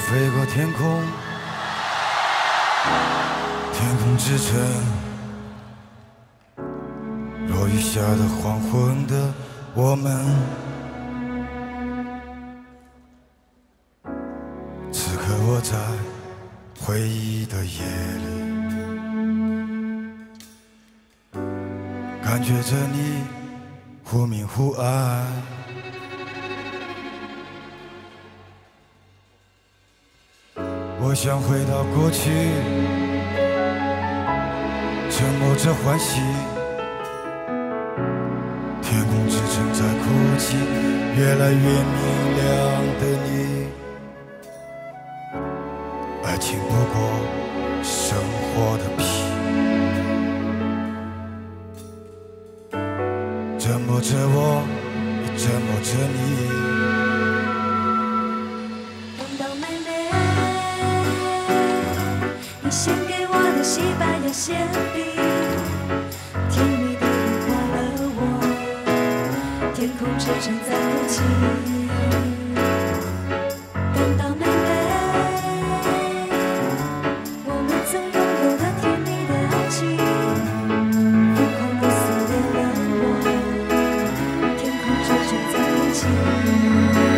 飞过天空，天空之城。落雨下的黄昏的我们，此刻我在回忆的夜里，感觉着你忽明忽暗。我想回到过去，沉默着欢喜，天空之城在哭泣，越来越明亮的你。爱情不过生活的皮，折磨着我，也折磨着你。 献给我的西班牙馅饼，甜蜜地融化了我，天空之城在哭泣。感到妹妹，我们曾拥有的甜蜜的爱情，疯狂地撕裂了我，天空之城在哭泣。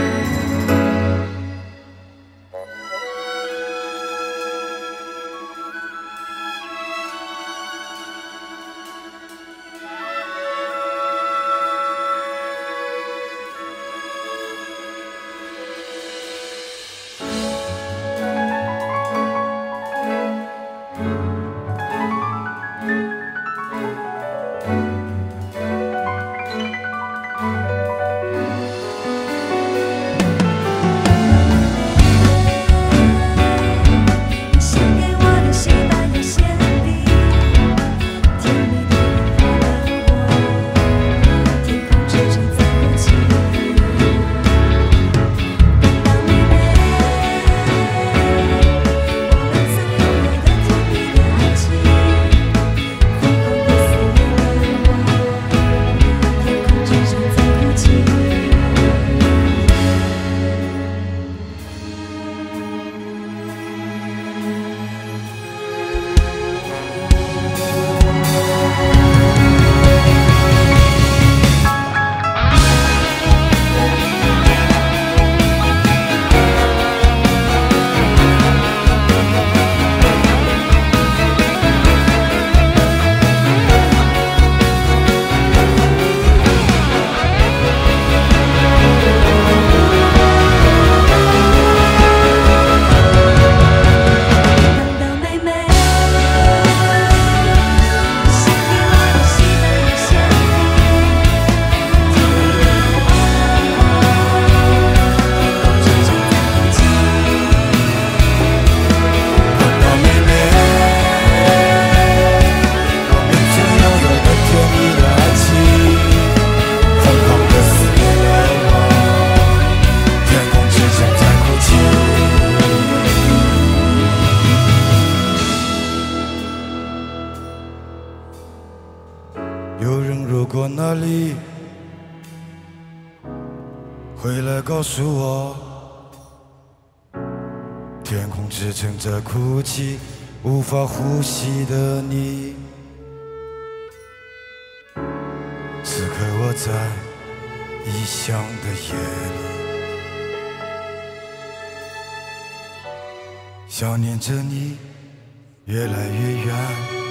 有人路过那里，回来告诉我，天空之城在哭泣，无法呼吸的你。此刻我在异乡的夜里，想念着你，越来越远。